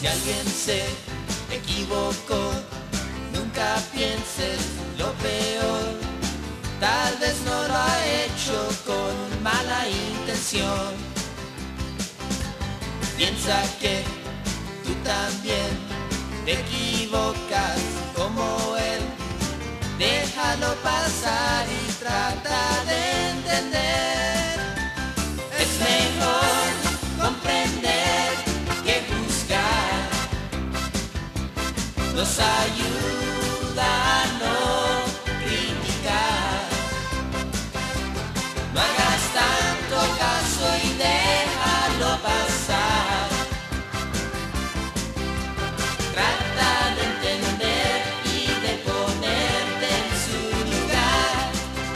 Si alguien se equivocó, nunca pienses lo peor. Tal vez no lo ha hecho con mala intención. Piensa que tú también te equivocas como él. Déjalo pasar y trata de entender. Es mejor comprender que juzgar. Nos ayuda a no criticar. No hagas tanto caso y déjalo pasar. Trata de entender y de ponerte en su lugar.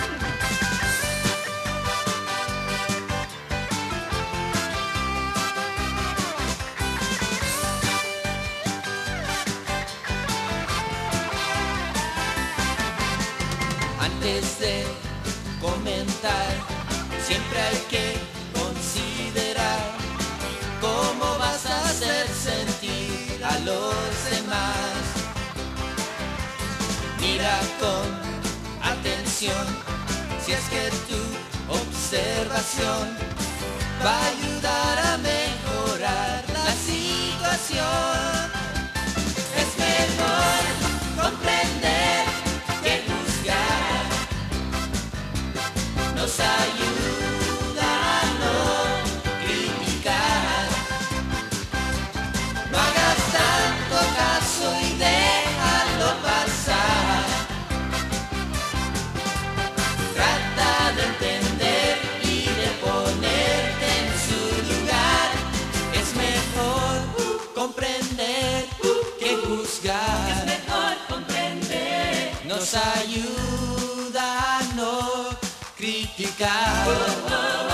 Antes de comentar, siempre hay que considerar cómo vas a hacer sentir a los demás. Mira con atención si es que tu observación va a ayudar a mejorar la situación. Es mejor comprender que juzgar. Nos ayuda a no criticar. No hagas tanto caso y déjalo pasar. Trata de entender y de ponerte en su lugar. Es mejor comprender que juzgar. Es mejor comprender. Nos ayuda a no criticar.